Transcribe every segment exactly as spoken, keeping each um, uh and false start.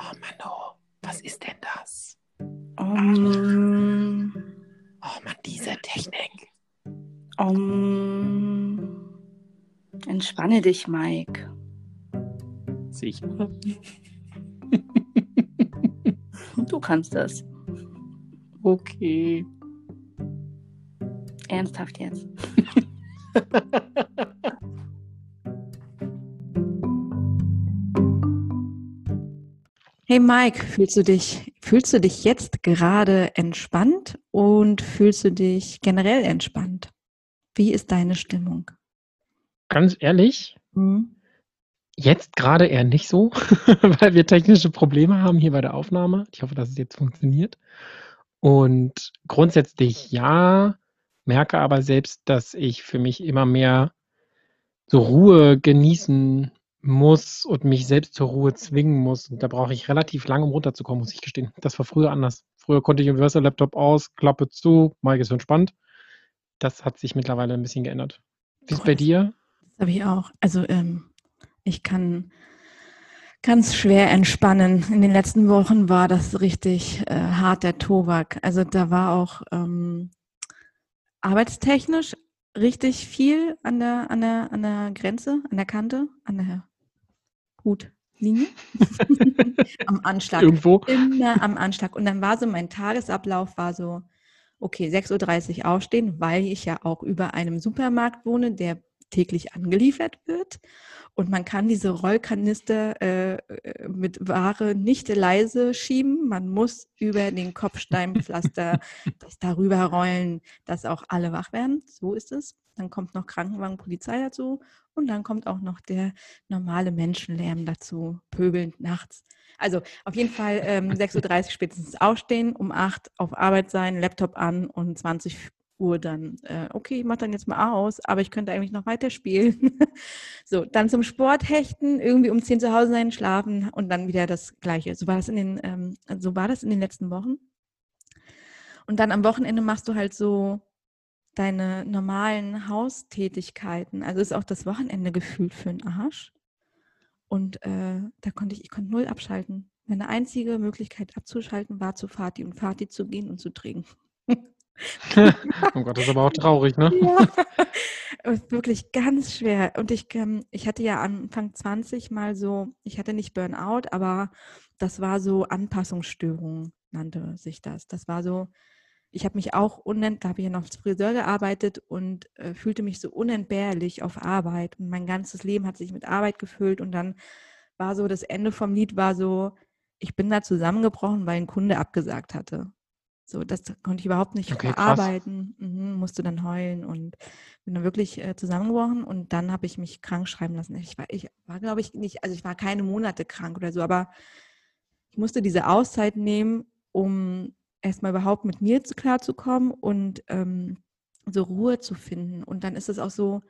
Oh Mann, was ist denn das? Um, Oh Mann, diese Technik. um, Entspanne dich, Mike. Sicher. Du kannst das. Okay. Ernsthaft jetzt. Hey Mike, fühlst du dich, fühlst du dich jetzt gerade entspannt und fühlst du dich generell entspannt? Wie ist deine Stimmung? Ganz ehrlich, Hm? jetzt gerade eher nicht so, weil wir technische Probleme haben hier bei der Aufnahme. Ich hoffe, dass es jetzt funktioniert. Und grundsätzlich ja, merke aber selbst, dass ich für mich immer mehr so Ruhe genießen muss und mich selbst zur Ruhe zwingen muss. Und da brauche ich relativ lange, um runterzukommen, muss ich gestehen. Das war früher anders. Früher konnte ich Universal-Laptop aus, Klappe zu, Mike ist entspannt. Das hat sich mittlerweile ein bisschen geändert. Wie ist es Boah, bei das, dir? das habe ich auch. Also ähm, ich kann ganz schwer entspannen. In den letzten Wochen war das richtig äh, hart, der Tobak. Also da war auch ähm, arbeitstechnisch richtig viel an der, an der, an der Grenze, an der Kante, an der Hutlinie. Am Anschlag. Irgendwo? Immer am Anschlag. Und dann war so mein Tagesablauf war so, okay, sechs Uhr dreißig aufstehen, weil ich ja auch über einem Supermarkt wohne, der täglich angeliefert wird. Und man kann diese Rollkanister äh, äh, mit Ware nicht leise schieben. Man muss über den Kopfsteinpflaster das darüber rollen, dass auch alle wach werden. So ist es. Dann kommt noch Krankenwagen, Polizei dazu. Und dann kommt auch noch der normale Menschenlärm dazu, pöbelnd nachts. Also auf jeden Fall ähm, sechs Uhr dreißig spätestens aufstehen, um acht auf Arbeit sein, Laptop an und zwanzig Uhr dann, äh, okay, ich mache dann jetzt mal aus, aber ich könnte eigentlich noch weiterspielen. So, dann zum Sport hechten, irgendwie um zehn zu Hause sein, schlafen und dann wieder das Gleiche. So war das in den, ähm, so war das in den letzten Wochen. Und dann am Wochenende machst du halt so deine normalen Haustätigkeiten. Also ist auch das Wochenende gefühlt für den Arsch. Und äh, da konnte ich, ich konnte null abschalten. Meine einzige Möglichkeit abzuschalten war zu Vati und Vati zu gehen und zu trinken. Oh Gott, das ist aber auch traurig, ne? Ja, wirklich ganz schwer. Und ich, ähm, ich hatte ja Anfang zwanzig mal so, ich hatte nicht Burnout, aber das war so Anpassungsstörung, nannte sich das. Das war so, ich habe mich auch unent, da habe ich ja noch als Friseur gearbeitet und äh, fühlte mich so unentbehrlich auf Arbeit. Und mein ganzes Leben hat sich mit Arbeit gefüllt und dann war so, das Ende vom Lied war so, ich bin da zusammengebrochen, weil ein Kunde abgesagt hatte. So, das konnte ich überhaupt nicht Okay, krass. verarbeiten, mhm, musste dann heulen und bin dann wirklich äh, zusammengebrochen und dann habe ich mich krank schreiben lassen. Ich war, ich war, glaube ich, nicht, also ich war keine Monate krank oder so, aber ich musste diese Auszeit nehmen, um erstmal überhaupt mit mir zu, klarzukommen und ähm, so Ruhe zu finden. Und dann ist es auch so,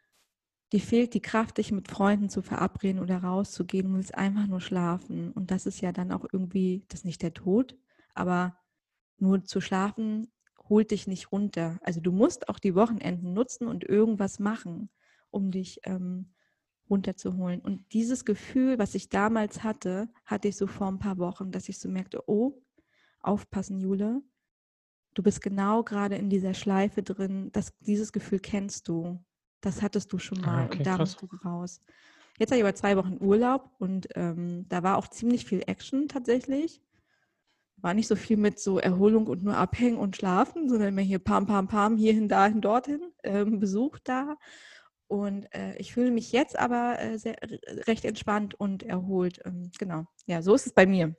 dir fehlt die Kraft, dich mit Freunden zu verabreden oder rauszugehen und willst einfach nur schlafen. Und das ist ja dann auch irgendwie, das ist nicht der Tod, aber nur zu schlafen holt dich nicht runter. Also du musst auch die Wochenenden nutzen und irgendwas machen, um dich ähm, runterzuholen. Und dieses Gefühl, was ich damals hatte, hatte ich so vor ein paar Wochen, dass ich so merkte, oh, aufpassen, Jule, du bist genau gerade in dieser Schleife drin, das, dieses Gefühl kennst du. Das hattest du schon Ah, mal okay, und da krass. musst du raus. Jetzt habe ich aber zwei Wochen Urlaub und ähm, da war auch ziemlich viel Action tatsächlich. War nicht so viel mit so Erholung und nur abhängen und schlafen, sondern immer hier pam, pam, pam, hierhin, dahin, dorthin, ähm, Besuch da. Und äh, ich fühle mich jetzt aber äh, sehr, recht entspannt und erholt. Ähm, genau. Ja, so ist es bei mir.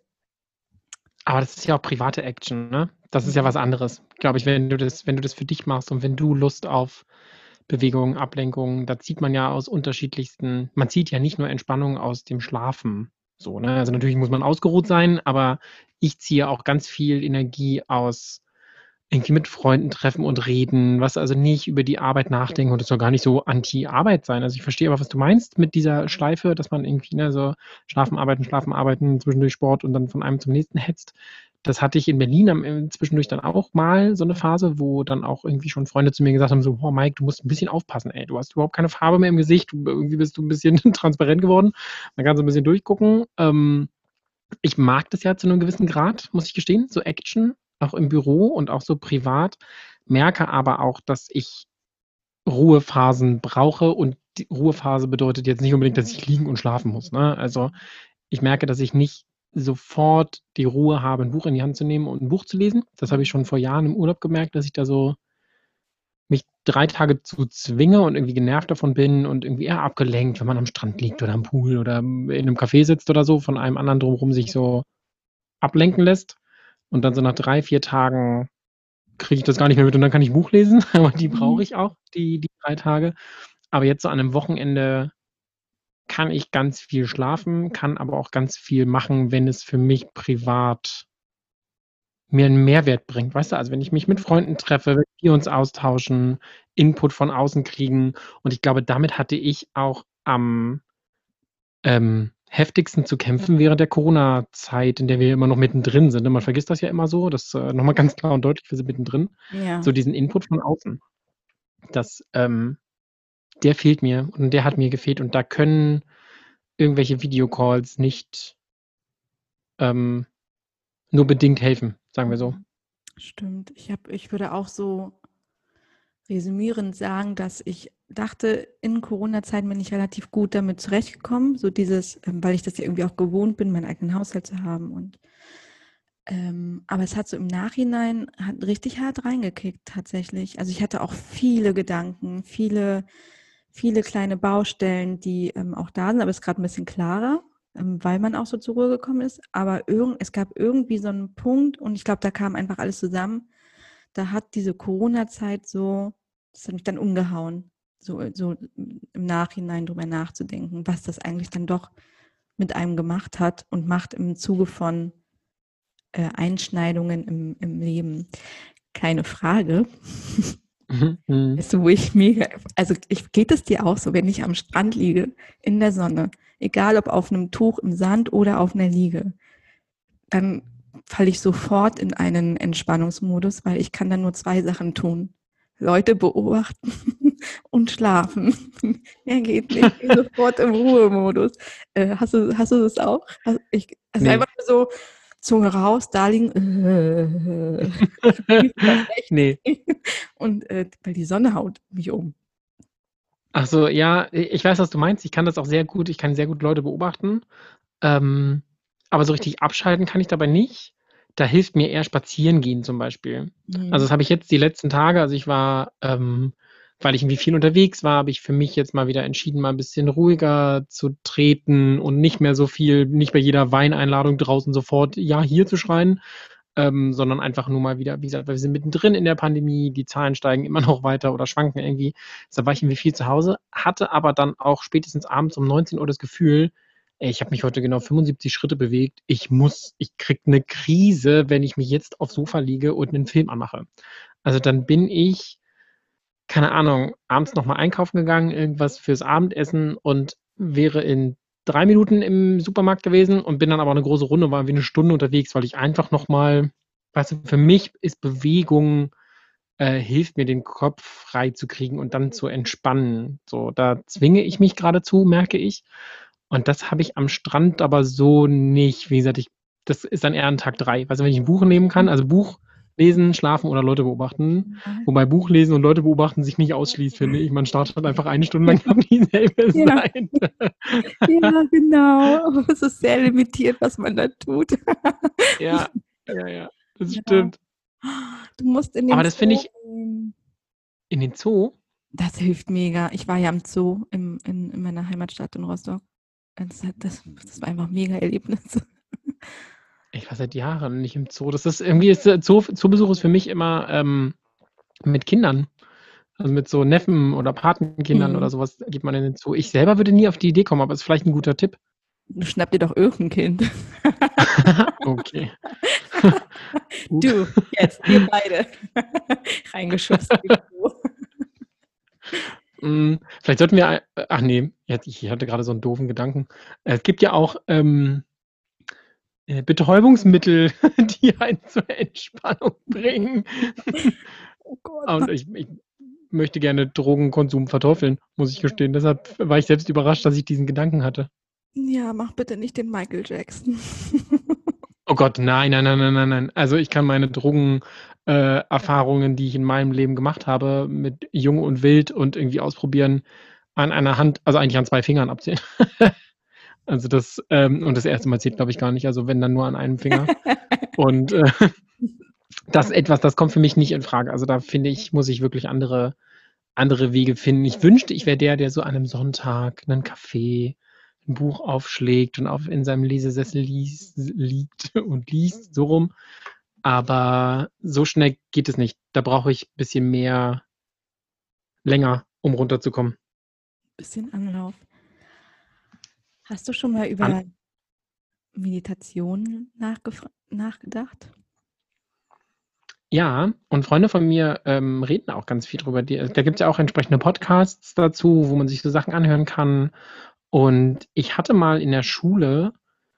Aber das ist ja auch private Action, ne? Das ist ja Mhm. was anderes, glaube ich, wenn du das wenn du das für dich machst und wenn du Lust auf Bewegung, Ablenkung, da zieht man ja aus unterschiedlichsten man zieht ja nicht nur Entspannung aus dem Schlafen so, ne? Also, natürlich muss man ausgeruht sein, aber ich ziehe auch ganz viel Energie aus irgendwie mit Freunden treffen und reden, was also nicht über die Arbeit nachdenken und es soll gar nicht so Anti-Arbeit sein. Also, ich verstehe aber, was du meinst mit dieser Schleife, dass man irgendwie, ne, so schlafen, arbeiten, schlafen, arbeiten, zwischendurch Sport und dann von einem zum nächsten hetzt. Das hatte ich in Berlin am äh, zwischendurch dann auch mal so 'ne Phase, wo dann auch irgendwie schon Freunde zu mir gesagt haben, so: „Boah, Mike, du musst 'n bisschen aufpassen, ey. Du hast überhaupt keine Farbe mehr im Gesicht. Du irgendwie bist du 'n bisschen transparent geworden. Da kannst du 'n bisschen durchgucken.“ Ähm Ich mag das ja zu 'nem gewissen Grad, muss ich gestehen, so Action, auch im Büro und auch so privat, merke aber auch, dass ich Ruhephasen brauche und die Ruhephase bedeutet jetzt nicht unbedingt, dass ich liegen und schlafen muss, ne? Also, ich merke, dass ich nicht sofort die Ruhe habe, 'n Buch in die Hand zu nehmen und 'n Buch zu lesen. Das habe ich Mhm. schon vor Jahren im Urlaub gemerkt, dass ich da so mich drei Tage zu zwinge und irgendwie genervt davon bin und irgendwie eher abgelenkt, wenn man am Strand liegt oder am Pool oder, hm, in 'nem Café sitzt oder so, von allem anderen drumherum sich so ablenken lässt. Und dann so nach drei, vier Tagen kriege ich das gar nicht mehr mit und dann kann ich 'n Buch lesen, aber die brauche Mhm. ich auch, die die drei Tage. Aber jetzt so an 'nem Wochenende kann ich ganz viel schlafen, kann aber auch ganz viel machen, wenn es für mich privat mir 'n Mehrwert bringt, weißt du? Also, wenn ich mich mit Mhm. Freunden treffe, wenn wir uns austauschen, Input von außen kriegen und ich glaube, damit hatte ich auch am ähm, heftigsten zu kämpfen während der Corona-Zeit, in der wir immer noch mittendrin sind, ne? Man vergisst das ja immer so, das, äh, noch mal ganz klar und deutlich, wir sind mittendrin. Ja. So diesen Input von außen, das, ähm der fehlt mir und der hat mir gefehlt und da können irgendwelche Videocalls nicht ähm, nur bedingt helfen, sagen wir so. Mhm. Stimmt. Ich habe ich würde auch so resümierend sagen, dass ich dachte, in Corona-Zeiten bin ich relativ gut damit zurechtgekommen, so dieses ähm, weil ich das ja irgendwie auch gewohnt bin, meinen eigenen Haushalt zu haben und ähm, aber es hat so im Nachhinein hat richtig hart reingekickt tatsächlich. Also, ich hatte auch viele Gedanken, viele viele kleine Baustellen, die, ähm, auch da sind, aber ist grad 'n bisschen klarer, ähm, weil man auch so zur Ruhe gekommen ist. Aber irgend es gab irgendwie so 'n Punkt und ich glaube, da kam einfach alles zusammen. Da hat diese Corona-Zeit so das hat mich dann umgehauen, so äh, so im Nachhinein drüber nachzudenken, was das eigentlich dann doch mit einem gemacht hat und macht im Zuge von, äh, Einschneidungen im im Leben. Keine Frage. Mhm, mhm. Weißt du, wo ich mega also, ich geht es dir auch so, wenn ich am Strand liege in der Sonne, egal ob auf 'nem Tuch im Sand oder auf 'ner Liege, dann falle ich sofort in einen Entspannungsmodus, weil ich kann dann nur zwei Sachen tun: Leute beobachten und schlafen. Mehr geht nicht. Ich bin sofort im Ruhemodus. Äh, hast du hast du das auch? Also, ich es ist Ne. einfach nur so Zunge raus, da liegen, Ne. und, äh, weil die Sonne haut mich um. Ach so, ja, i ich weiß, was du meinst. Ich kann das auch sehr gut ich kann sehr gut Leute beobachten, ähm, aber so richtig abschalten kann ich dabei nicht. Da hilft mir eher Spazierengehen zum Beispiel. Also, Mhm. das habe ich jetzt die letzten Tage also, ich war, ähm weil ich irgendwie viel unterwegs war, habe ich für mich jetzt mal wieder entschieden, mal 'n bisschen ruhiger zu treten und nicht mehr so viel nicht bei jeder Weineinladung draußen sofort „Ja, hier“ zu schreien, ähm, sondern einfach nur mal wieder wie gesagt, weil wir sind mittendrin in der Pandemie, die Zahlen steigen immer noch weiter oder schwanken irgendwie. Deshalb war ich irgendwie viel zu Hause, hatte aber dann auch spätestens abends um neunzehn Uhr das Gefühl: „Ey, ich habe mich heute genau fünfundsiebzig Schritte bewegt. Ich muss ich kriege 'ne Krise, wenn ich mich jetzt aufs Sofa lege und 'nen Film anmache.“ Also, dann bin ich, keine Ahnung, abends noch mal einkaufen gegangen, irgendwas fürs Abendessen und wäre in drei Minuten im Supermarkt gewesen und bin dann aber 'ne große Runde war irgendwie 'ne Stunde unterwegs, weil ich einfach noch mal weißt du, für mich ist Bewegung äh, hilft mir, den Kopf freizukriegen und dann zu entspannen. So, da zwinge ich mich grade zu, merke ich. Und das habe ich am Strand aber so nicht. Wie gesagt, ich das ist dann eher an Tag drei. Weißt du, wenn ich 'n Buch nehmen kann also, Buch lesen, schlafen oder Leute beobachten, wobei Buch lesen und Leute beobachten sich nicht ausschließt, finde ich. Man startet einfach eine Stunde lang auf dieselbe Ja. Seite. Ja, genau. Es ist sehr limitiert, was man da tut. Ja, ja, ja, das Ja. stimmt. Du musst in Aber den das finde Zoo ich gehen. In den Zoo? Das hilft mega. Ich war ja im Zoo im in in meiner Heimatstadt in Rostock. Das hat das das war einfach Mega-Erlebnis. Ich war seit Jahren nicht im Zoo. Das ist irgendwie ist der Zoo Zoobesuch ist für mich immer, ähm, mit Kindern. Also, mit so Neffen oder Patenkindern oder Mhm. so was geht man in den Zoo. Ich selber würde nie auf die Idee kommen, aber ist vielleicht 'n guter Tipp. Schnapp dir doch irgend 'n Kind. Okay. Gut. Du, jetzt, ihr beide. Reingeschubst in den Zoo. Hm, vielleicht sollten wir ei ach ne, jetzt ich hatte grade so 'n doofen Gedanken. Es gibt ja auch, ähm äh, Betäubungsmittel, die einen zur Entspannung bringen. Oh Gott. Und ich ich möchte gerne Drogenkonsum verteufeln, muss ich gestehen. Deshalb war ich selbst überrascht, dass ich diesen Gedanken hatte. Ja, mach bitte nicht den Michael Jackson. Oh Gott, nein, nein, nein, nein, nein, nein. Also ich kann meine Drogen äh, Erfahrungen, die ich in meinem Leben gemacht habe, mit Jung und Wild und irgendwie ausprobieren, an einer Hand, also eigentlich an zwei Fingern abzählen. Also das, ähm, und das erste Mal zählt, glaube ich, gar nicht. Also wenn dann nur an einem Finger. Und äh, das ist etwas, das kommt für mich nicht in Frage. Also da finde ich, muss ich wirklich andere, andere Wege finden. Ich wünschte, ich wäre der, der so an einem Sonntag einen Kaffee, ein Buch aufschlägt und auf in seinem Lesesessel liest, liegt und liest, so rum. Aber so schnell geht es nicht. Da brauche ich ein bisschen mehr länger, um runterzukommen. Bisschen Anlauf. Hast du schon mal An über Meditation nachgefra- nachgedacht? Ja, und Freunde von mir ähm, reden auch ganz viel drüber. Die, da gibt es ja auch entsprechende Podcasts dazu, wo man sich so Sachen anhören kann. Und ich hatte mal in der Schule,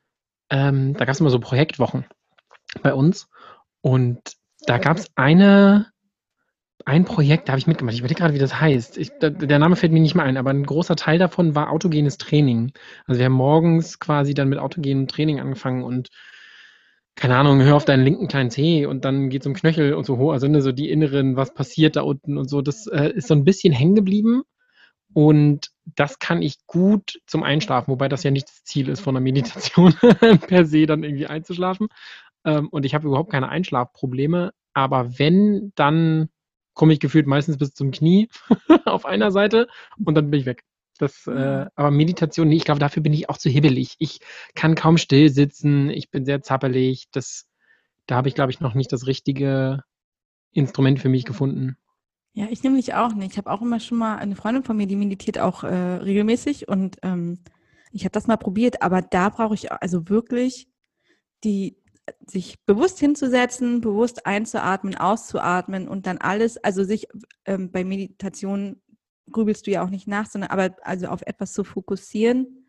ähm, da gab es immer so Projektwochen bei uns. Und da gab es eine, ein Projekt, da habe ich mitgemacht. Ich überlege gerade, wie das heißt. Ich, da, der Name fällt mir nicht mehr ein, aber ein großer Teil davon war autogenes Training. Also wir haben morgens quasi dann mit autogenem Training angefangen und keine Ahnung, hör auf deinen linken kleinen Zeh und dann geht's um Knöchel und so hoch, also ne, so die inneren, was passiert da unten und so, das äh, ist so ein bisschen hängen geblieben und das kann ich gut zum Einschlafen, wobei das ja nicht das Ziel ist von der Meditation per se dann irgendwie einzuschlafen. Ähm, und ich habe überhaupt keine Einschlafprobleme, aber wenn, dann komme ich gefühlt meistens bis zum Knie auf einer Seite und dann bin ich weg. Das, äh, Ja. aber Meditation, nee, ich glaube, dafür bin ich auch zu hibbelig. Ich kann kaum still sitzen, ich bin sehr zappelig. Das, da habe ich, glaube ich, noch nicht das richtige Instrument für mich gefunden. Ja, ich nämlich auch nicht. Ich habe auch immer schon mal eine Freundin von mir, die meditiert auch äh, regelmäßig und ähm, ich habe das mal probiert, aber da brauche ich also wirklich die sich bewusst hinzusetzen, bewusst einzuatmen, auszuatmen und dann alles, also sich ähm, bei Meditation grübelst du ja auch nicht nach, sondern aber also auf etwas zu fokussieren,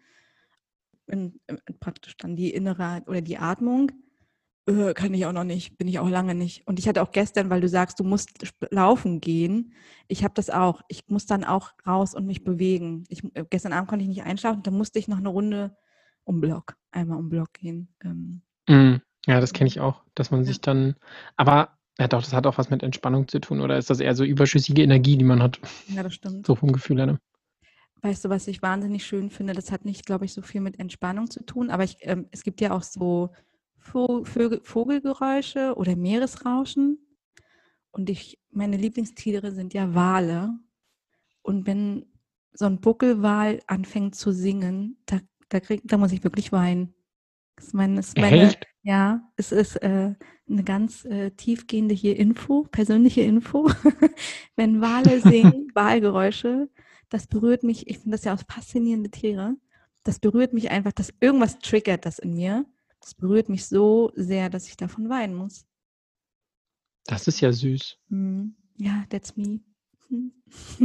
in, in, praktisch dann die innere oder die Atmung. Äh, kann ich auch noch nicht, bin ich auch lange nicht. Und ich hatte auch gestern, weil du sagst, du musst laufen gehen. Ich habe das auch. Ich muss dann auch raus und mich bewegen. Ich, äh, gestern Abend konnte ich nicht einschlafen, da musste ich noch eine Runde um Block, einmal um Block gehen. Ähm, Mm, ja, das kenne ich auch, dass man ja. sich dann, aber ja doch, das hat auch was mit Entspannung zu tun, oder ist das eher so überschüssige Energie, die man hat? Ja, das stimmt. So vom Gefühl her, ne? Weißt du, was ich wahnsinnig schön finde? Das hat nicht, glaube ich, so viel mit Entspannung zu tun, aber ich, ähm, es gibt ja auch so Vo- Vögel, Vogelgeräusche oder Meeresrauschen. Und ich, meine Lieblingstiere sind ja Wale. Und wenn so ein Buckelwal anfängt zu singen, da, da, krieg, da muss ich wirklich weinen. Das ist meine, das ist meine Echt? ja, es ist äh, eine ganz äh, tiefgehende hier Info, persönliche Info. Wenn Wale singen, Walgeräusche, das berührt mich, ich finde das ja auch faszinierende Tiere, das berührt mich einfach, dass irgendwas triggert das in mir. Das berührt mich so sehr, dass ich davon weinen muss. Das ist ja süß. Hm. Ja, that's me. Hm.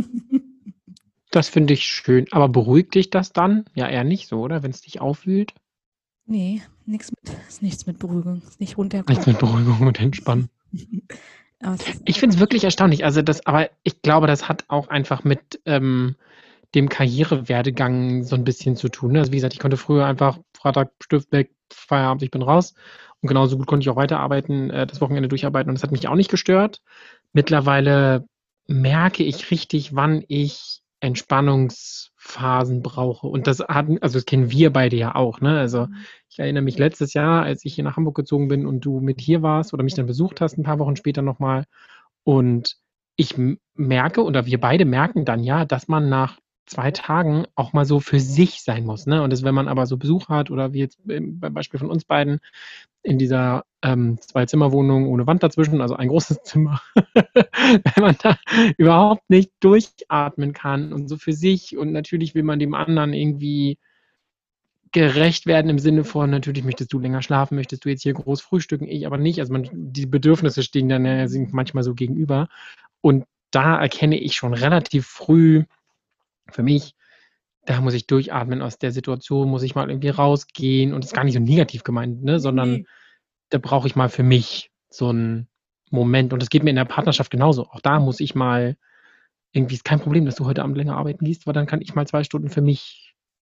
Das finde ich schön. Aber beruhigt dich das dann? Ja, eher nicht so, oder? Wenn es dich aufwühlt? Nee, nix mit, ist nichts mit Beruhigung, ist nicht Nichts runterkommen. mit Beruhigung und Entspannen. Aber es ist Ich finde es wirklich erstaunlich. Also das, aber ich glaube, das hat auch einfach mit ähm, dem Karrierewerdegang so ein bisschen zu tun. Ne? Also wie gesagt, ich konnte früher einfach Freitag Stift weg, Feierabend, ich bin raus. Und genauso gut konnte ich auch weiterarbeiten, äh, das Wochenende durcharbeiten und das hat mich auch nicht gestört. Mittlerweile merke ich richtig, wann ich Entspannungsphasen brauche. Und das hatten, also das kennen wir beide ja auch, ne? Also Mhm. ich erinnere mich letztes Jahr, als ich hier nach Hamburg gezogen bin und du mit hier warst oder mich dann besucht hast, ein paar Wochen später nochmal. Und ich m- merke, oder wir beide merken dann ja, dass man nach zwei Tagen auch mal so für sich sein muss. Ne? Und das, wenn man aber so Besuch hat, oder wie jetzt im- beim Beispiel von uns beiden, in dieser ähm, Zwei-Zimmer-Wohnung ohne Wand dazwischen, also ein großes Zimmer, wenn man da überhaupt nicht durchatmen kann und so für sich und natürlich will man dem anderen irgendwie gerecht werden im Sinne von, natürlich möchtest du länger schlafen, möchtest du jetzt hier groß frühstücken, ich aber nicht. Also man, die Bedürfnisse stehen dann ja sind manchmal so gegenüber. Und da erkenne ich schon relativ früh für mich, da muss ich durchatmen aus der Situation, muss ich mal irgendwie rausgehen und das ist gar nicht so negativ gemeint, ne, Ne, sondern ne. da brauche ich mal für mich so einen Moment und das geht mir in der Partnerschaft genauso. Auch da muss ich mal irgendwie ist kein Problem, dass du heute Abend länger arbeiten gehst, weil dann kann ich mal zwei Stunden für mich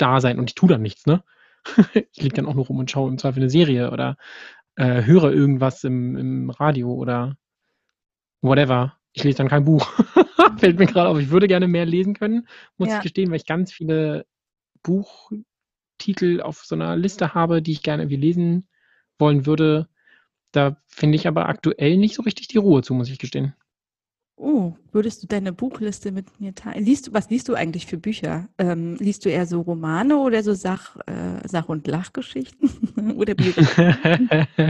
da sein und ich tue dann nichts, ne? Ich liege dann auch nur rum und schaue im Zweifel eine Serie oder äh, höre irgendwas im, im Radio oder whatever. Ich lese dann kein Buch. Fällt mir gerade auf. Ich würde gerne mehr lesen können, muss ich Ja. gestehen, weil ich ganz viele Buchtitel auf so einer Liste habe, die ich gerne irgendwie lesen wollen würde. Da finde ich aber aktuell nicht so richtig die Ruhe zu, muss ich gestehen. Oh, würdest du deine Buchliste mit mir teilen? Liest du, was liest du eigentlich für Bücher? Ähm, liest du eher so Romane oder so Sach, äh, Sach- und Lachgeschichten oder Biografien?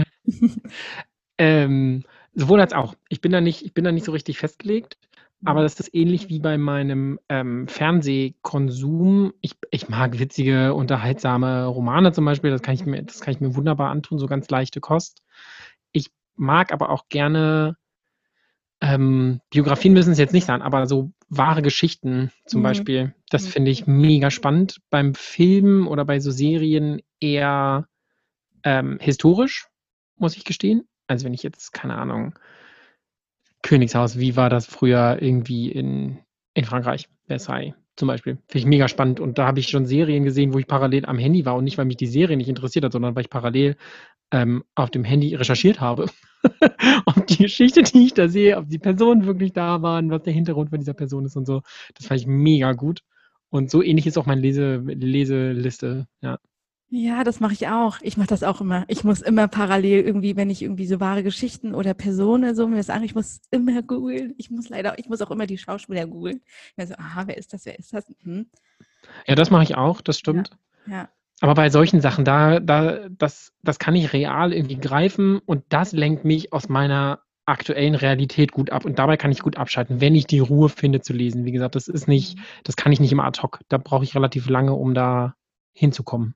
ähm, sowohl als auch. Ich bin da nicht, ich bin da nicht so richtig festgelegt, aber das ist ähnlich wie bei meinem ähm, Fernsehkonsum. Ich, ich mag witzige, unterhaltsame Romane zum Beispiel. Das kann ich mir, das kann ich mir wunderbar antun, so ganz leichte Kost. Ich mag aber auch gerne ähm, Biografien müssen es jetzt nicht sein, aber so wahre Geschichten zum Mhm. Beispiel, das Mhm. finde ich mega spannend. Beim Film oder bei so Serien eher ähm, historisch, muss ich gestehen. Also wenn ich jetzt, keine Ahnung, Königshaus, wie war das früher irgendwie in, in Frankreich, Versailles zum Beispiel. Finde ich mega spannend. Und da habe ich schon Serien gesehen, wo ich parallel am Handy war und nicht, weil mich die Serie nicht interessiert hat, sondern weil ich parallel ähm, auf dem Handy recherchiert habe. Ob die Geschichte, die ich da sehe, ob die Personen wirklich da waren, was der Hintergrund von dieser Person ist und so. Das fand ich mega gut. Und so ähnlich ist auch meine Lese, Leseliste. Ja. Ja, das mache ich auch. Ich mache das auch immer. Ich muss immer parallel irgendwie, wenn ich irgendwie so wahre Geschichten oder Personen so mir das an, ich muss immer googeln. Ich muss leider, ich muss auch immer die Schauspieler googeln. Ich so, aha, wer ist das, wer ist das? Hm. Ja, das mache ich auch, das stimmt. Ja, ja. Aber bei solchen Sachen, da, da, das, das kann ich real irgendwie greifen und das lenkt mich aus meiner aktuellen Realität gut ab und dabei kann ich gut abschalten, wenn ich die Ruhe finde zu lesen. Wie gesagt, das ist nicht, das kann ich nicht immer ad hoc. Da brauche ich relativ lange, um da hinzukommen.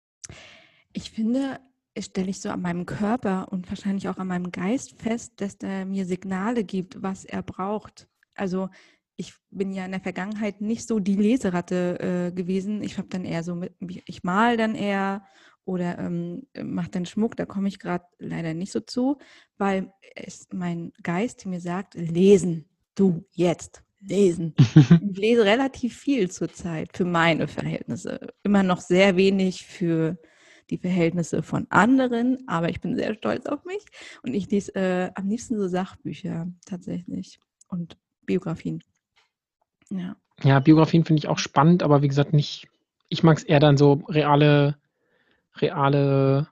Ich finde, es stelle ich so an meinem Körper und wahrscheinlich auch an meinem Geist fest, dass der mir Signale gibt, was er braucht. Also ich bin ja in der Vergangenheit nicht so die Leseratte äh, gewesen. Ich habe dann eher so mit, ich mal dann eher oder ähm, mache dann Schmuck. Da komme ich gerade leider nicht so zu, weil es mein Geist mir sagt, lesen, du jetzt, lesen. Ich lese relativ viel zurzeit für meine Verhältnisse. Immer noch sehr wenig für die Verhältnisse von anderen, aber ich bin sehr stolz auf mich und ich lese äh, am liebsten so Sachbücher tatsächlich und Biografien. Ja. Ja, Biografien finde ich auch spannend, aber wie gesagt, nicht, ich mag es eher dann so reale, reale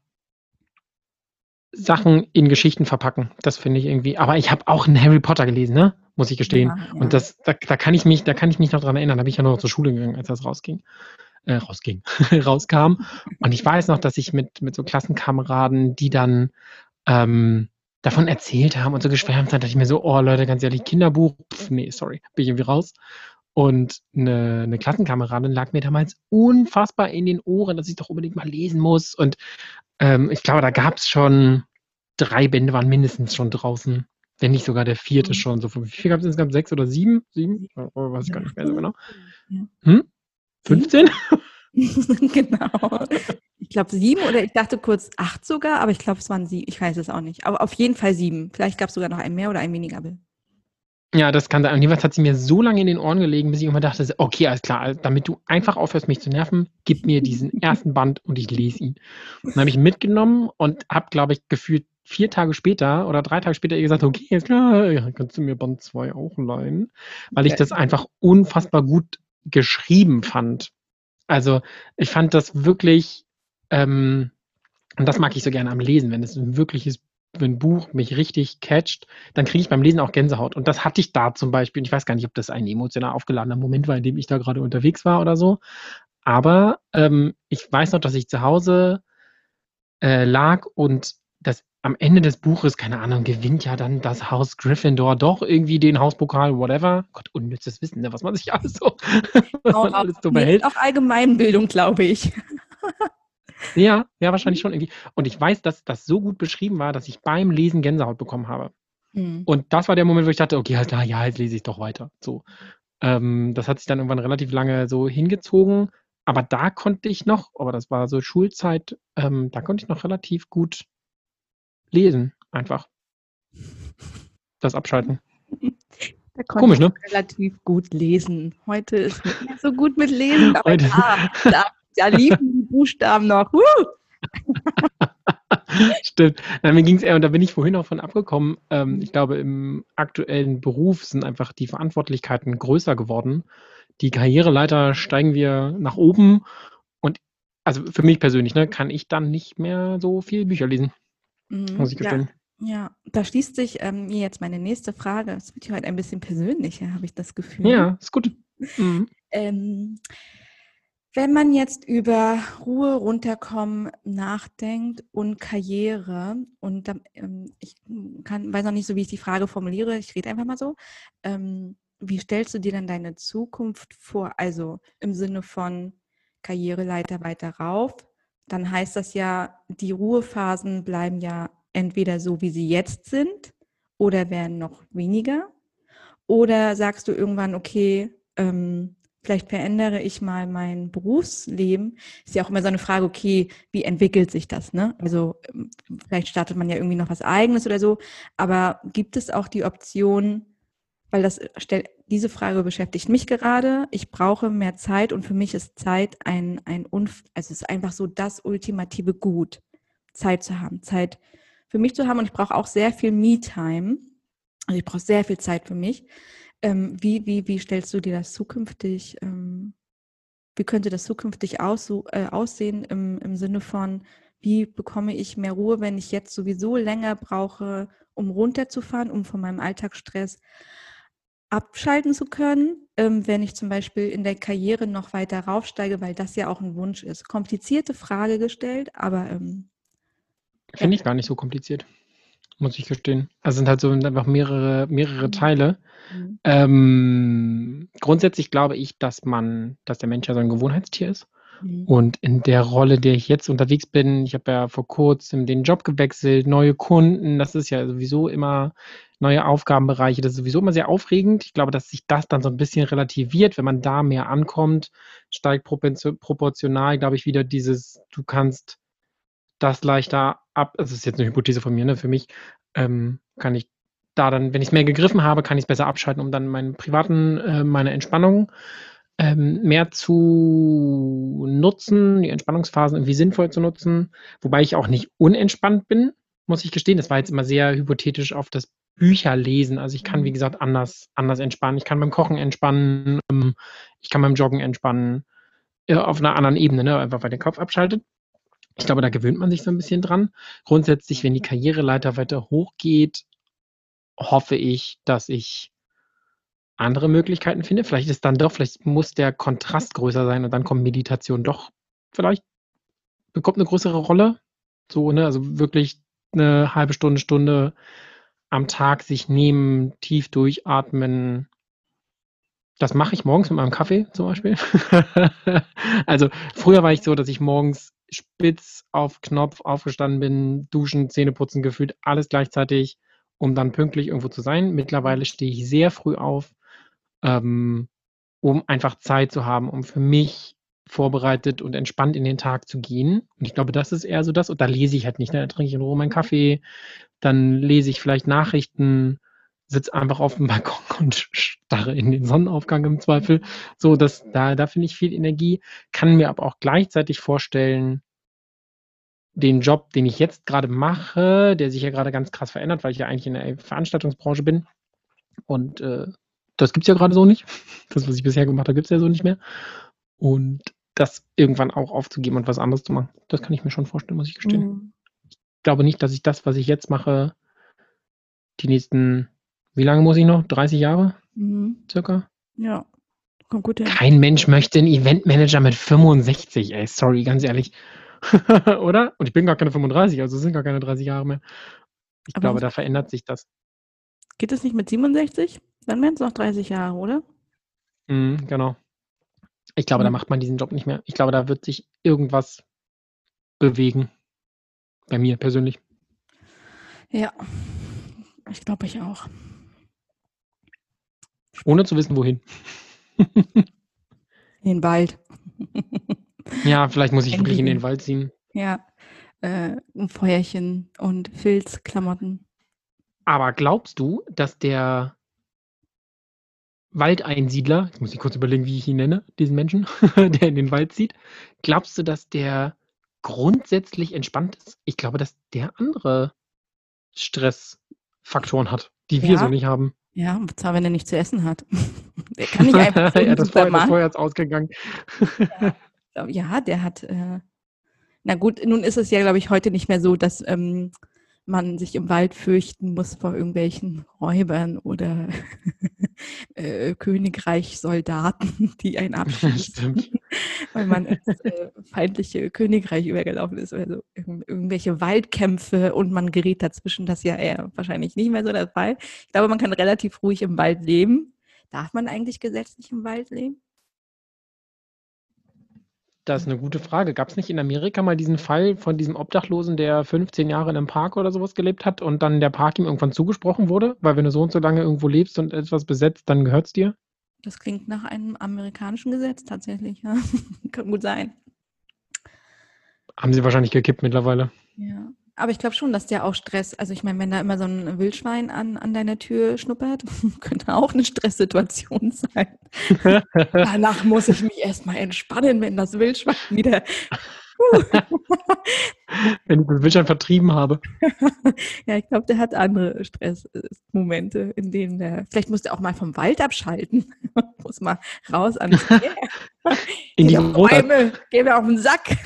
Sachen in Geschichten verpacken. Das finde ich irgendwie. Aber ich habe auch einen Harry Potter gelesen, ne? Muss ich gestehen. Ja, ja. Und das, da, da kann ich mich, da kann ich mich noch dran erinnern. Da bin ich ja noch zur Schule gegangen, als das rausging. Äh, rausging, rauskam. Und ich weiß noch, dass ich mit, mit so Klassenkameraden, die dann ähm, davon erzählt haben und so geschwärmt haben, dachte ich mir so, oh Leute, ganz ehrlich, Kinderbuch, pf, nee, sorry, bin ich irgendwie raus. Und eine, eine Klassenkameradin lag mir damals unfassbar in den Ohren, dass ich doch unbedingt mal lesen muss. Und ähm, ich glaube, da gab es schon drei Bände, waren mindestens schon draußen. Wenn nicht sogar der vierte schon. So, wie viel gab es insgesamt? Sechs oder sieben? Sieben? Oh, weiß ich gar nicht mehr so genau. Hm? fünfzehn? Genau. Ich glaube sieben oder ich dachte kurz acht sogar, aber ich glaube es waren sieben. Ich weiß es auch nicht. Aber auf jeden Fall sieben. Vielleicht gab es sogar noch ein mehr oder ein weniger. Ja, das kann sein. Und jeweils hat sie mir so lange in den Ohren gelegen, bis ich immer dachte, okay, alles klar, damit du einfach aufhörst, mich zu nerven, gib mir diesen ersten Band und ich lese ihn. Und dann habe ich ihn mitgenommen und habe, glaube ich, gefühlt vier Tage später oder drei Tage später ihr gesagt, okay, ist klar, ja, kannst du mir Band zwei auch leihen? Weil ich das einfach unfassbar gut geschrieben fand. Also ich fand das wirklich, ähm, und das mag ich so gerne am Lesen, wenn es ein wirkliches, wenn ein Buch mich richtig catcht, dann kriege ich beim Lesen auch Gänsehaut. Und das hatte ich da zum Beispiel. Ich weiß gar nicht, ob das ein emotional aufgeladener Moment war, in dem ich da gerade unterwegs war oder so. Aber ähm, ich weiß noch, dass ich zu Hause äh, lag und das am Ende des Buches, keine Ahnung, gewinnt ja dann das Haus Gryffindor doch irgendwie den Hauspokal, whatever. Gott, unnützes Wissen, ne, was man sich alles so, was Auch, man alles so nee, behält. auch Allgemeinbildung, glaube ich. Ja, ja, wahrscheinlich schon irgendwie. Und ich weiß, dass das so gut beschrieben war, dass ich beim Lesen Gänsehaut bekommen habe. Mhm. Und das war der Moment, wo ich dachte, okay, halt, na ja, jetzt lese ich doch weiter. So. Ähm, das hat sich dann irgendwann relativ lange so hingezogen. Aber da konnte ich noch, aber das war so Schulzeit, ähm, da konnte ich noch relativ gut lesen, einfach. Das Abschalten. Da Komisch, ne? relativ gut lesen. Heute ist nicht mehr so gut mit Lesen, aber Heute. ja, da, Da liefen die Buchstaben noch. Uh! Stimmt. Na, mir ging es eher, und da bin ich vorhin auch von abgekommen, ähm, Mhm. ich glaube, im aktuellen Beruf sind einfach die Verantwortlichkeiten größer geworden. Die Karriereleiter steigen wir nach oben und also für mich persönlich, ne, kann ich dann nicht mehr so viel Bücher lesen, muss Mhm. ich Ja, gestehen. ja, da schließt sich ähm, mir jetzt meine nächste Frage. Es wird hier heute ein bisschen persönlicher, habe ich das Gefühl. Ja, ist gut. Mhm. Ähm, wenn man jetzt über Ruhe, runterkommen nachdenkt und Karriere und dann, ähm, ich kann, weiß noch nicht so, wie ich die Frage formuliere, ich rede einfach mal so. Ähm, wie stellst du dir dann deine Zukunft vor? Also im Sinne von Karriereleiter weiter rauf, dann heißt das ja, die Ruhephasen bleiben ja entweder so, wie sie jetzt sind oder werden noch weniger. Oder sagst du irgendwann, okay, ähm, vielleicht verändere ich mal mein Berufsleben. Ist ja auch immer so eine Frage, okay, wie entwickelt sich das, ne? Also ähm, vielleicht startet man ja irgendwie noch was Eigenes oder so, aber gibt es auch die Option, weil das stellt, diese Frage beschäftigt mich gerade. Ich brauche mehr Zeit und für mich ist Zeit ein, ein Unf also es ist einfach so das ultimative Gut, Zeit zu haben, Zeit für mich zu haben und ich brauche auch sehr viel Me-Time. Also ich brauche sehr viel Zeit für mich. Ähm, wie, wie, wie stellst du dir das zukünftig, ähm, wie könnte das zukünftig aus, äh, aussehen im, im Sinne von, wie bekomme ich mehr Ruhe, wenn ich jetzt sowieso länger brauche, um runterzufahren, um von meinem Alltagsstress abschalten zu können, ähm, wenn ich zum Beispiel in der Karriere noch weiter raufsteige, weil das ja auch ein Wunsch ist. Komplizierte Frage gestellt, aber ähm, ja. Finde ich gar nicht so kompliziert, muss ich gestehen. Also sind halt so einfach mehrere, mehrere Teile. Mhm. Ähm, grundsätzlich glaube ich, dass man, dass der Mensch ja so ein Gewohnheitstier ist. Mhm. Und in der Rolle, der ich jetzt unterwegs bin, ich habe ja vor kurzem den Job gewechselt, neue Kunden, das ist ja sowieso immer neue Aufgabenbereiche, das ist sowieso immer sehr aufregend. Ich glaube, dass sich das dann so ein bisschen relativiert, wenn man da mehr ankommt, steigt proportional, glaube ich, wieder dieses, du kannst das leichter ab, also das ist jetzt eine Hypothese von mir, ne? Für mich ähm, kann ich da dann, wenn ich es mehr gegriffen habe, kann ich es besser abschalten, um dann meinen privaten, äh, meine Entspannung ähm, mehr zu nutzen, die Entspannungsphasen irgendwie sinnvoll zu nutzen, wobei ich auch nicht unentspannt bin, muss ich gestehen. Das war jetzt immer sehr hypothetisch auf das Bücherlesen. Also ich kann, wie gesagt, anders, anders entspannen. Ich kann beim Kochen entspannen, ähm, ich kann beim Joggen entspannen, äh, auf einer anderen Ebene, ne? Einfach weil der Kopf abschaltet. Ich glaube, da gewöhnt man sich so ein bisschen dran. Grundsätzlich, wenn die Karriereleiter weiter hochgeht, hoffe ich, dass ich andere Möglichkeiten finde. Vielleicht ist dann doch, vielleicht muss der Kontrast größer sein und dann kommt Meditation doch vielleicht, bekommt eine größere Rolle. So, ne, also wirklich eine halbe Stunde, Stunde am Tag sich nehmen, tief durchatmen. Das mache ich morgens mit meinem Kaffee zum Beispiel. Also früher war ich so, dass ich morgens spitz auf Knopf aufgestanden bin, duschen, Zähne putzen, gefühlt alles gleichzeitig, um dann pünktlich irgendwo zu sein. Mittlerweile stehe ich sehr früh auf, ähm, um einfach Zeit zu haben, um für mich vorbereitet und entspannt in den Tag zu gehen. Und ich glaube, das ist eher so das. Und da lese ich halt nicht, ne? Da trinke ich in Ruhe meinen Kaffee, dann lese ich vielleicht Nachrichten, sitze einfach auf dem Balkon und starre in den Sonnenaufgang im Zweifel. So, das, da, da finde ich viel Energie, kann mir aber auch gleichzeitig vorstellen, den Job, den ich jetzt gerade mache, der sich ja gerade ganz krass verändert, weil ich ja eigentlich in der Veranstaltungsbranche bin. Und äh, das gibt es ja gerade so nicht. Das, was ich bisher gemacht habe, gibt es ja so nicht mehr. Und das irgendwann auch aufzugeben und was anderes zu machen, das kann ich mir schon vorstellen, muss ich gestehen. Mhm. Ich glaube nicht, dass ich das, was ich jetzt mache, die nächsten, wie lange muss ich noch? dreißig Jahre Mhm. circa? Ja, kommt gut hin. Kein Mensch möchte einen Eventmanager mit fünfundsechzig, ey, sorry, ganz ehrlich. Oder? Und ich bin gar keine fünfunddreißig, also es sind gar keine dreißig Jahre mehr. Ich Aber glaube, da verändert sich das. geht es nicht mit siebenundsechzig? Dann wären es noch dreißig Jahre, oder? Mhm, genau. Ich glaube, da Mhm. macht man diesen Job nicht mehr. Ich glaube, da wird sich irgendwas bewegen. Bei mir persönlich. Ja, ich glaube, ich auch. Ohne zu wissen, wohin. In den Wald. Ja, vielleicht muss ich wirklich in den Camping. Wald ziehen. Ja, äh, ein Feuerchen und Filzklamotten. Aber glaubst du, dass der Waldeinsiedler, jetzt muss ich kurz überlegen, wie ich ihn nenne, diesen Menschen, der in den Wald zieht. Glaubst du, dass der grundsätzlich entspannt ist? Ich glaube, dass der andere Stressfaktoren hat, die wir so Ja, nicht haben. ja, und zwar, wenn er nichts zu essen hat. Der kann nicht einfach so Ja, im das Feuer, das Supermarkt. Feuer ist ausgegangen. Ja, ja, der hat, äh, na gut, nun ist es ja, glaube ich, heute nicht mehr so, dass ähm, man sich im Wald fürchten muss vor irgendwelchen Räubern oder äh, Königreichsoldaten, die einen abschießen, Stimmt. weil man ins äh, feindliche Königreich übergelaufen ist oder so. Irgend- irgendwelche Waldkämpfe und man gerät dazwischen, das ist ja eher wahrscheinlich nicht mehr so der Fall. Ich glaube, man kann relativ ruhig im Wald leben. Darf man eigentlich gesetzlich im Wald leben? Das ist eine gute Frage. Gab es nicht in Amerika mal diesen Fall von diesem Obdachlosen, der fünfzehn Jahre in einem Park oder sowas gelebt hat und dann der Park ihm irgendwann zugesprochen wurde? Weil wenn du so und so lange irgendwo lebst und etwas besetzt, dann gehört es dir? Das klingt nach einem amerikanischen Gesetz tatsächlich. Ja. Kann gut sein. Haben sie wahrscheinlich gekippt mittlerweile. Ja. Aber ich glaube schon, dass der auch Stress, also ich meine, wenn da immer so ein Wildschwein an, an deiner Tür schnuppert, könnte auch eine Stresssituation sein. Danach muss ich mich erstmal entspannen, wenn das Wildschwein wieder. Wenn ich das Wildschwein vertrieben habe. Ja, ich glaube, der hat andere Stressmomente, in denen der, vielleicht muss der auch mal vom Wald abschalten. Muss mal raus ans Meer. In die Diese Großstadt. Bäume, geh mir auf den Sack.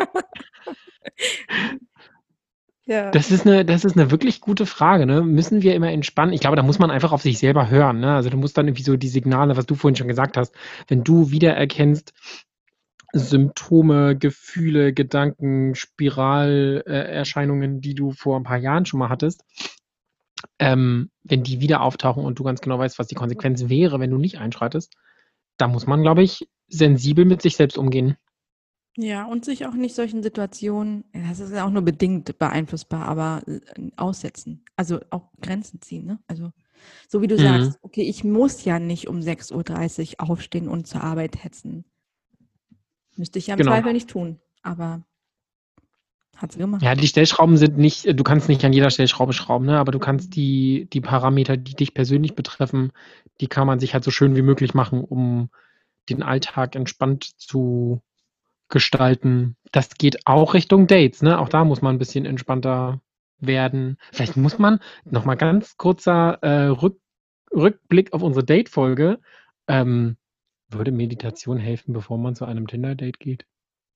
Ja. Das ist eine, das ist eine wirklich gute Frage, ne? Müssen wir immer entspannen? Ich glaube, da muss man einfach auf sich selber hören, ne? Also du musst dann irgendwie so die Signale, was du vorhin schon gesagt hast, wenn du wiedererkennst, Symptome, Gefühle, Gedanken, Spiralerscheinungen, die du vor ein paar Jahren schon mal hattest, ähm, wenn die wieder auftauchen und du ganz genau weißt, was die Konsequenz wäre, wenn du nicht einschreitest, da muss man, glaube ich, sensibel mit sich selbst umgehen. Ja, und sich auch nicht solchen Situationen, ja, das ist ja auch nur bedingt beeinflussbar, aber äh, aussetzen. Also auch Grenzen ziehen, ne? Also so wie du Mhm. sagst, okay, ich muss ja nicht um sechs Uhr dreißig aufstehen und zur Arbeit hetzen. Müsste ich ja im Genau. Zweifel nicht tun, aber hat sie gemacht. Ja, die Stellschrauben sind nicht, du kannst nicht an jeder Stellschraube schrauben, ne? Aber du kannst die, die Parameter, die dich persönlich betreffen, die kann man sich halt so schön wie möglich machen, um den Alltag entspannt zu gestalten. Das geht auch Richtung Dates, ne? Auch da muss man ein bisschen entspannter werden. Vielleicht muss man, nochmal ganz kurzer äh, Rück, Rückblick auf unsere Date-Folge. Ähm, würde Meditation helfen, bevor man zu einem Tinder-Date geht?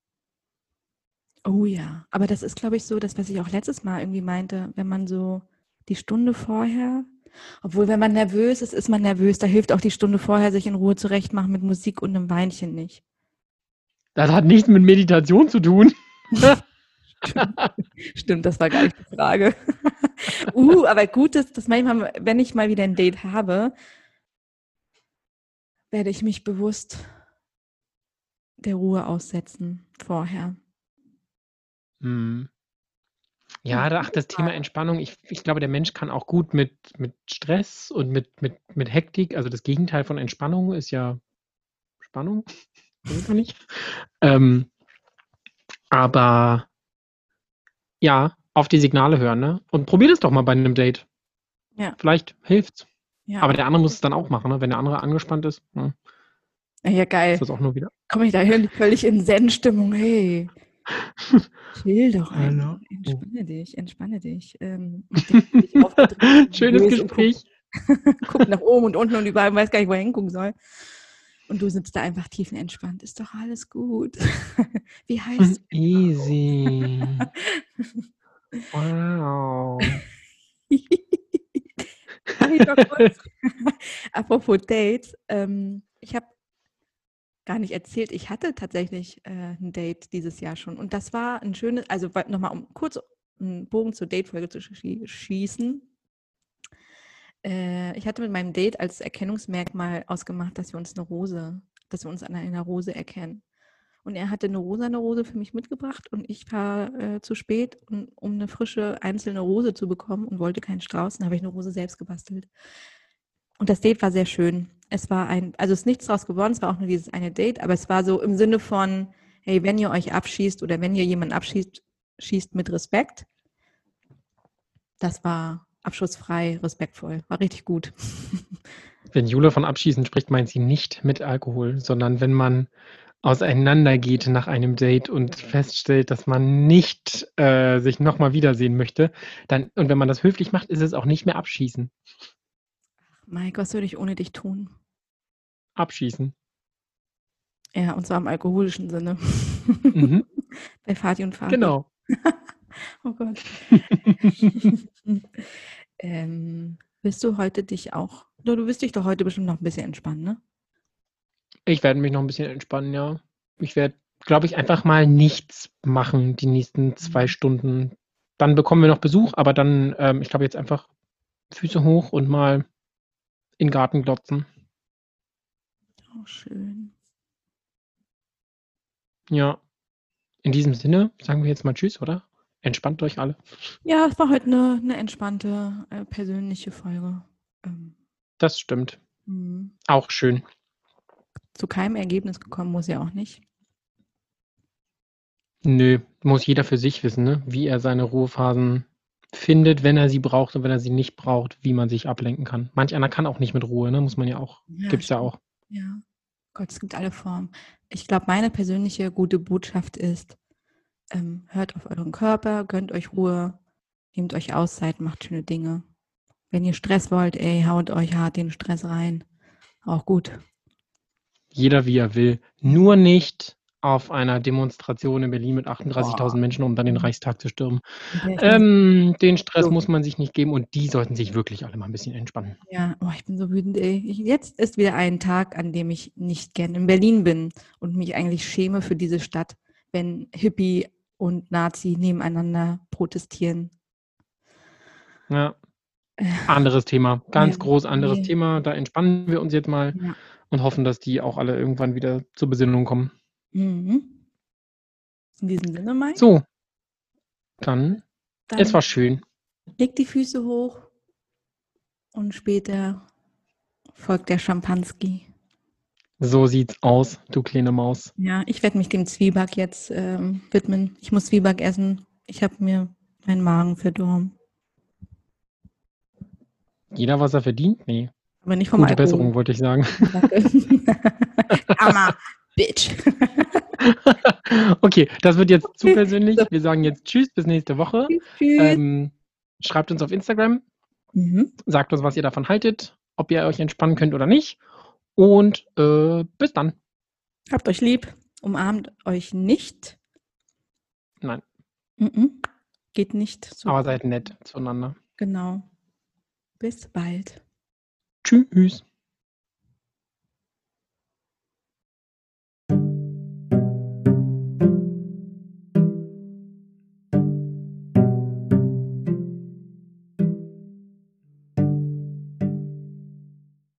Oh ja, aber das ist, glaube ich, so, das, was ich auch letztes Mal irgendwie meinte, wenn man so die Stunde vorher, obwohl, wenn man nervös ist, ist man nervös, da hilft auch die Stunde vorher sich in Ruhe zurechtmachen mit Musik und einem Weinchen nicht. Das hat nichts mit Meditation zu tun. Stimmt. Stimmt, das war gar nicht die Frage. uh, aber gut ist, dass manchmal, wenn ich mal wieder ein Date habe, werde ich mich bewusst der Ruhe aussetzen vorher. Hm. Ja, ach, das Thema Entspannung, ich, ich glaube, der Mensch kann auch gut mit, mit Stress und mit, mit, mit Hektik, also das Gegenteil von Entspannung ist ja Spannung, weiß man nicht. Ähm, aber ja, auf die Signale hören, ne? Und probier das doch mal bei einem Date. Ja. Vielleicht hilft's. Ja, Aber der andere muss es dann auch machen, ne? Wenn der andere angespannt ist, ne? ja geil. Ist das auch nur wieder. Komme ich da hin, völlig in Zen-Stimmung. Hey, chill doch einfach. Hallo. Entspanne dich, entspanne dich. Ähm, und der ist völlig aufgedreht, Schönes nervös und Gespräch. Guckt, guckt nach oben und unten und überall, weiß gar nicht, wo er hingucken soll. Und du sitzt da einfach tiefenentspannt. Ist doch alles gut. Wie heißt du? Easy. Wow. Darf ich noch kurz? Apropos Dates. Ähm, ich habe gar nicht erzählt, ich hatte tatsächlich äh, ein Date dieses Jahr schon. Und das war ein schönes, also nochmal, um kurz einen Bogen zur Date-Folge zu schie- schießen. Äh, ich hatte mit meinem Date als Erkennungsmerkmal ausgemacht, dass wir uns eine Rose, dass wir uns an einer Rose erkennen. Und er hatte eine rosane Rose für mich mitgebracht und ich war äh, zu spät, um, um eine frische einzelne Rose zu bekommen und wollte keinen Strauß. Dann habe ich eine Rose selbst gebastelt. Und das Date war sehr schön. Es war ein, also es ist nichts draus geworden, es war auch nur dieses eine Date, aber es war so im Sinne von, hey, wenn ihr euch abschießt oder wenn ihr jemanden abschießt, schießt mit Respekt. Das war abschussfrei, respektvoll, war richtig gut. Wenn Jule von Abschießen spricht, meint sie nicht mit Alkohol, sondern wenn man auseinandergeht nach einem Date und feststellt, dass man nicht, äh, sich noch mal wiedersehen möchte, dann und wenn man das höflich macht, ist es auch nicht mehr Abschießen. Mike, was würde ich ohne dich tun? Abschießen. Ja, und zwar im alkoholischen Sinne. Mhm. Bei Vati und Fadi. Genau. Oh Gott. Ähm, willst du heute dich auch du du willst dich doch heute bestimmt noch 'n bisschen entspannen, ne? Ich werde mich noch 'n bisschen entspannen, ja. Ich werde, glaube ich, einfach mal nichts machen die nächsten zwei Mhm. Stunden. Dann bekommen wir noch Besuch, aber dann, ähm, ich glaube jetzt einfach Füße hoch und mal in 'n Garten glotzen. Oh, schön. Ja. In diesem Sinne sagen wir jetzt mal tschüss, oder? Entspannt euch alle. Ja, es war heute 'ne 'ne entspannte, äh, persönliche Folge. Ähm. Das stimmt. Mhm. Auch schön. Zu keinem Ergebnis gekommen, muss ja auch nicht. Nö, muss jeder für sich wissen, ne, wie er seine Ruhephasen findet, wenn er sie braucht und wenn er sie nicht braucht, wie man sich ablenken kann. Manch einer kann auch nicht mit Ruhe, ne, muss man ja auch Ja, gibt's ja stimmt. auch. Ja. Gott, es gibt alle Formen. Ich glaube, meine persönliche gute Botschaft ist, ähm, hört auf euren Körper, gönnt euch Ruhe, nehmt euch Auszeit, macht schöne Dinge. Wenn ihr Stress wollt, ey, haut euch hart den Stress rein. Auch gut. Jeder wie er will, Ja. nur nicht auf einer Demonstration in Berlin mit Boah. achtunddreißigtausend Menschen, um dann den Mhm. Reichstag zu stürmen. Mit der ich bin Ähm, den Stress so muss man sich nicht geben und die sollten sich wirklich alle mal 'n bisschen entspannen. Ja, oh, ich bin so wütend, ey. Ich jetzt ist wieder ein Tag, an dem ich nicht gern in Berlin bin und mich eigentlich schäme für diese Stadt, wenn Hippie und Nazi nebeneinander protestieren. Ja. Äh. Anderes Thema. Ja, Ganz groß anderes ne. Thema. Da entspannen wir uns jetzt mal Ja. und hoffen, dass die auch alle irgendwann wieder zur Besinnung kommen. Mhm. In diesem Sinne, Mike So. Dann es dann war schön. leg die Füße hoch und später folgt der Schimpanski. So sieht's aus, du kleine Maus. Ja, ich werde mich dem Zwieback jetzt, ähm, widmen. Ich muss Zwieback essen. Ich habe mir meinen Magen verdorben. Jeder, was er verdient? Ne. Aber nicht vom Gute Alkohol. Besserung, wollte ich sagen. Danke. Karma, Bitch. Okay, das wird jetzt zu Okay. persönlich. So. Wir sagen jetzt tschüss, bis nächste Woche. Tschüss, tschüss. Ähm, schreibt uns auf Instagram. Mhm. Sagt uns, was ihr davon haltet, ob ihr euch entspannen könnt oder nicht. Und, äh, bis dann. Habt euch lieb, umarmt euch nicht. Nein. Mm-mm. Geht nicht so Aber seid nett zueinander. Genau. Bis bald. Tschüss.